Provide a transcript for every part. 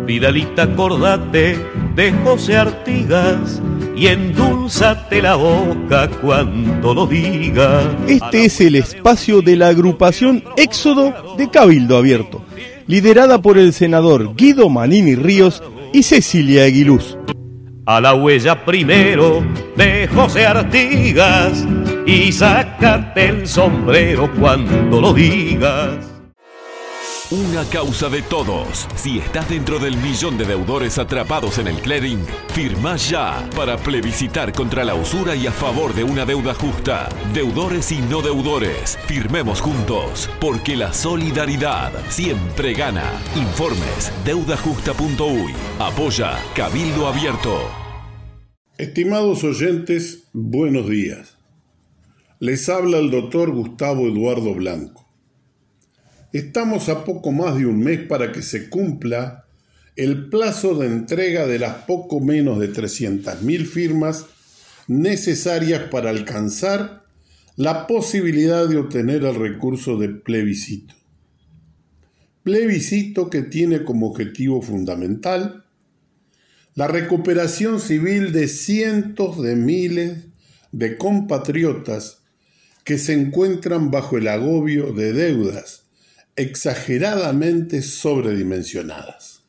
Vidalita, acordate de José Artigas y endulzate la boca cuando lo diga. Este es el espacio de la agrupación Éxodo de Cabildo Abierto, liderada por el senador Guido Manini Ríos y Cecilia Aguiluz. A la huella primero de José Artigas y sácate el sombrero cuando lo digas. Una causa de todos. Si estás dentro del millón de deudores atrapados en el clearing, firma ya para plebiscitar contra la usura y a favor de una deuda justa. Deudores y no deudores, firmemos juntos, porque la solidaridad siempre gana. Informes deudajusta.uy. Apoya Cabildo Abierto. Estimados oyentes, buenos días. Les habla el doctor Gustavo Eduardo Blanco. Estamos a poco más de un mes para que se cumpla el plazo de entrega de las poco menos de 300.000 firmas necesarias para alcanzar la posibilidad de obtener el recurso de plebiscito. Plebiscito que tiene como objetivo fundamental la recuperación civil de cientos de miles de compatriotas que se encuentran bajo el agobio de deudas exageradamente sobredimensionadas.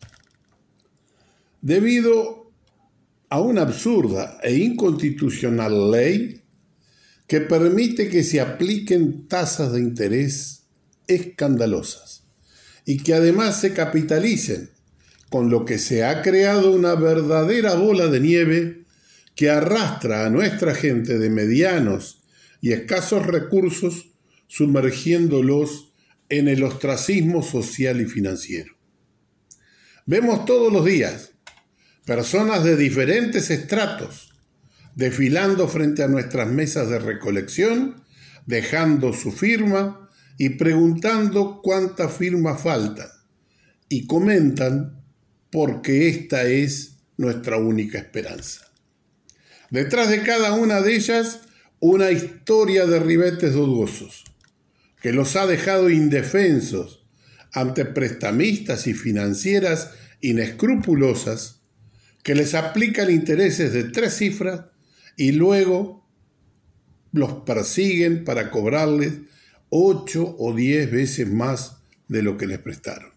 Debido a una absurda e inconstitucional ley que permite que se apliquen tasas de interés escandalosas y que además se capitalicen, con lo que se ha creado una verdadera bola de nieve que arrastra a nuestra gente de medianos y escasos recursos, sumergiéndolos en el ostracismo social y financiero. Vemos todos los días personas de diferentes estratos desfilando frente a nuestras mesas de recolección, dejando su firma y preguntando cuántas firmas faltan, y comentan porque esta es nuestra única esperanza. Detrás de cada una de ellas, una historia de ribetes dudosos, que los ha dejado indefensos ante prestamistas y financieras inescrupulosas que les aplican intereses de 3 cifras y luego los persiguen para cobrarles 8 o 10 veces más de lo que les prestaron.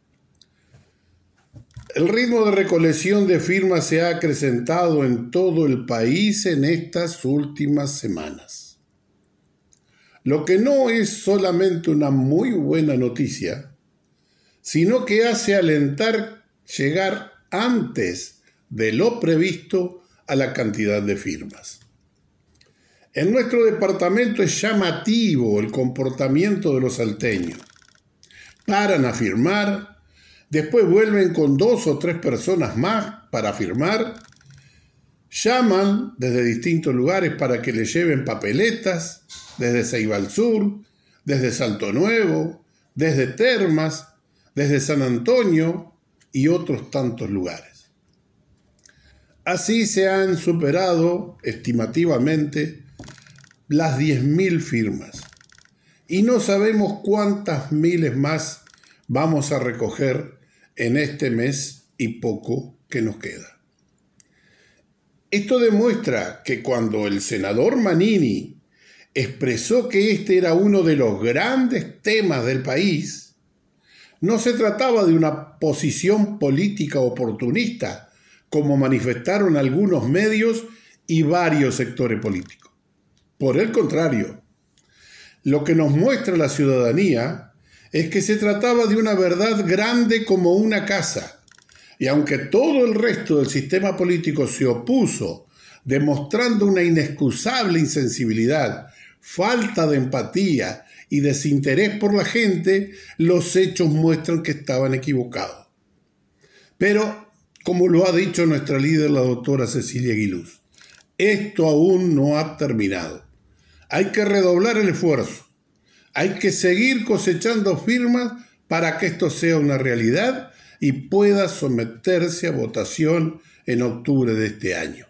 El ritmo de recolección de firmas se ha acrecentado en todo el país en estas últimas semanas. Lo que no es solamente una muy buena noticia, sino que hace alentar llegar antes de lo previsto a la cantidad de firmas. En nuestro departamento es llamativo el comportamiento de los salteños. Paran a firmar, después vuelven con 2 o 3 personas más para firmar, llaman desde distintos lugares para que les lleven papeletas, desde Ceibal Sur, desde Salto Nuevo, desde Termas, desde San Antonio y otros tantos lugares. Así se han superado estimativamente las 10.000 firmas y no sabemos cuántas miles más vamos a recoger en este mes y poco que nos queda. Esto demuestra que cuando el senador Manini expresó que este era uno de los grandes temas del país, no se trataba de una posición política oportunista, como manifestaron algunos medios y varios sectores políticos. Por el contrario, lo que nos muestra la ciudadanía es que se trataba de una verdad grande como una casa, y aunque todo el resto del sistema político se opuso, demostrando una inexcusable insensibilidad, falta de empatía y desinterés por la gente, los hechos muestran que estaban equivocados. Pero, como lo ha dicho nuestra líder, la doctora Cecilia Aguiluz, esto aún no ha terminado. Hay que redoblar el esfuerzo. Hay que seguir cosechando firmas para que esto sea una realidad y pueda someterse a votación en octubre de este año.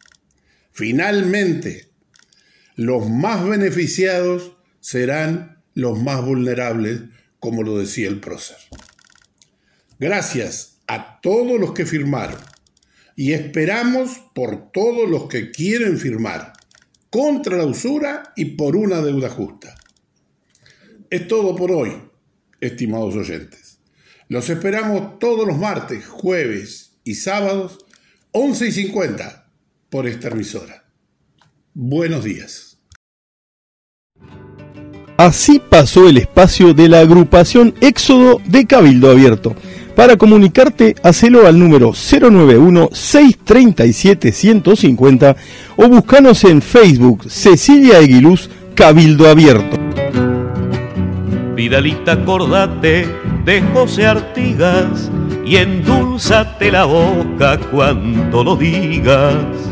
Finalmente, los más beneficiados serán los más vulnerables, como lo decía el prócer. Gracias a todos los que firmaron y esperamos por todos los que quieren firmar contra la usura y por una deuda justa. Es todo por hoy, estimados oyentes. Los esperamos todos los martes, jueves y sábados, 11:50, por esta emisora. Buenos días. Así pasó el espacio de la agrupación Éxodo de Cabildo Abierto. Para comunicarte, hacelo al número 091-637-150 o búscanos en Facebook Cecilia Aguiluz Cabildo Abierto. Vidalita, acordate de José Artigas y endulzate la boca cuando lo digas.